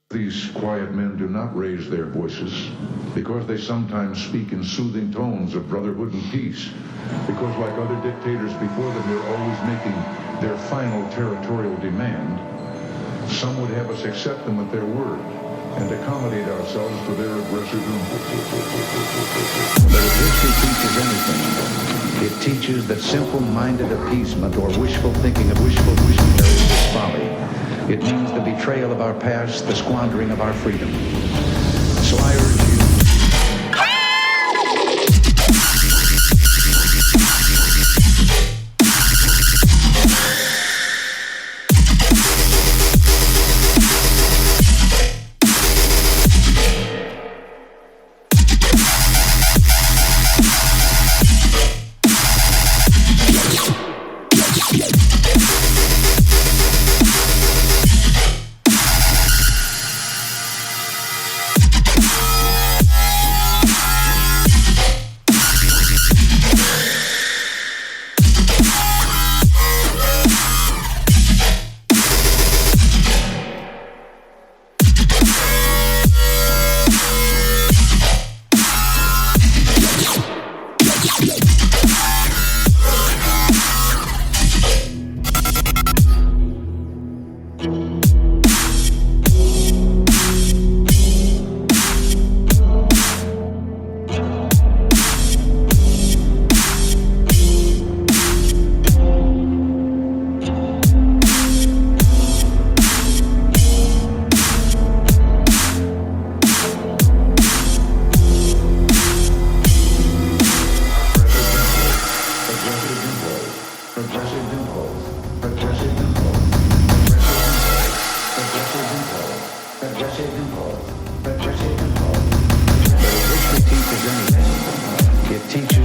These quiet men do not raise their voices because they sometimes speak in soothing tones of brotherhood and peace. Because like other dictators before them, they're always making their final territorial demand. Some would have us accept them at their word and accommodate ourselves to their aggressive impulses. But if history teaches anything, it teaches that simple-minded appeasement or wishful thinking of wishful wishing is folly. It means the betrayal of our past, the squandering of our freedom. So I urge you,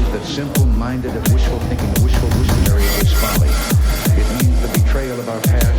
simple-minded and wishful thinking, wishful wishing is folly. It means the betrayal of our past.